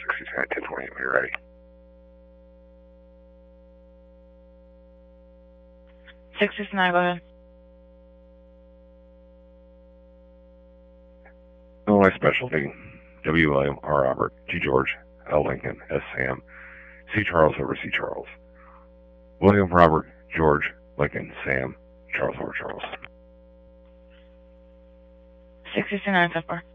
69, 1020, when you're ready. $669, go ahead. Illinois Specialty, W. William, R. Robert, G. George, L. Lincoln, S. Sam, C. Charles over C. Charles. William, Robert, George, Lincoln, Sam, Charles over Charles. 669 so far.